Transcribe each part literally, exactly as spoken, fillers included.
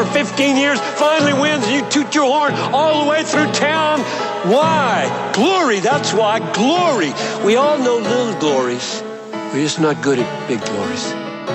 for fifteen years, finally wins, and you toot your horn all the way through town. Why? Glory, that's why. Glory. We all know little glories. We're just not good at big glories.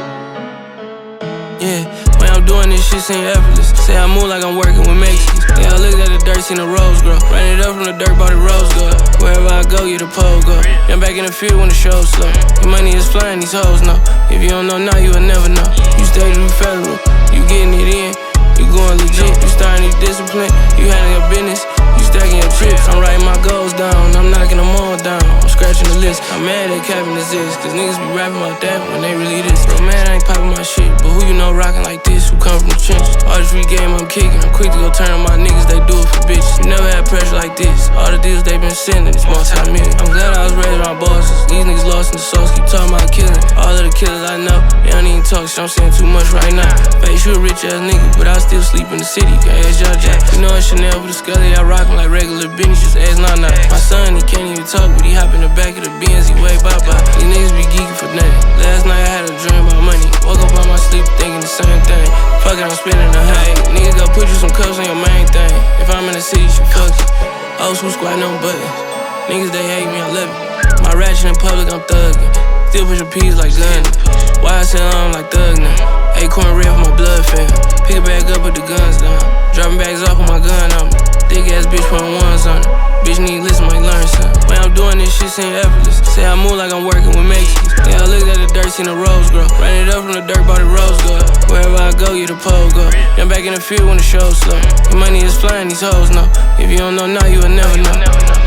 Yeah, when I'm doing this shit seem effortless. Say I move like I'm working with Mexicans. Yeah, I looked at the dirt, seen the rose grow. Ran it up from the dirt, bought the rose gold. Wherever I go, get a pole go. Then back in the field when the show's slow. Your money is flying, these hoes know. If you don't know now, you will never know. You stay to be federal, you getting it in. You going legit, you starting to discipline. You handling your business, you stacking your trips. I'm writing my goals down, I'm knocking them all down. I'm scratching the list, I'm mad at capping this is. Cause niggas be rapping about that when they really this. Bro, man, I ain't popping my shit, but who you know rocking like this? Who come from the trenches? All this free game I'm kicking, I'm quick to go turn on my niggas, they do it for bitches. Never had pressure like this, all the deals they been sending, it's multi-million. I'm glad I was raised around bosses, these niggas lost in the sauce, keep talking about killing. All of the killers I know, they don't even talk shit, I'm saying too much right now. Face, you a rich ass nigga, but I still sleep in the city, can't ask y'all jack. You know it's Chanel with the Scully, I rock him like regular business, just ask nah nah. My son, he can't even talk, but he hop in the back of the Benz, he way bye-bye. These niggas be geeking for nothing. Last night I had a dream about money, woke up on my sleep thinking the same thing. Fuck it, I'm spending a hundred. Nigga go put you some cups on your main thing. If I'm in the city, she fuck it. Old school squatting on buttons. Niggas, they hate me, I love it. My ratchet in public, I'm thuggin'. Still pushing P's like gunning. Why I sell on like thug now? Acorn red for my blood fam. Pick it back up, put the guns down. Dropping bags off with my gun on me. Thick ass bitch putting ones on it. Bitch need listen, might learn something. When I'm doing this shit seem effortless. Say I move like I'm working with Mexicans. Yeah, I looked at the dirt, seen the rose grow. Ran it up from the dirt, bought the rose gold. Wherever I go, get a pole go. Then back in the field when the show's slow. Your money is flying, these hoes know. If you don't know now, you will never know.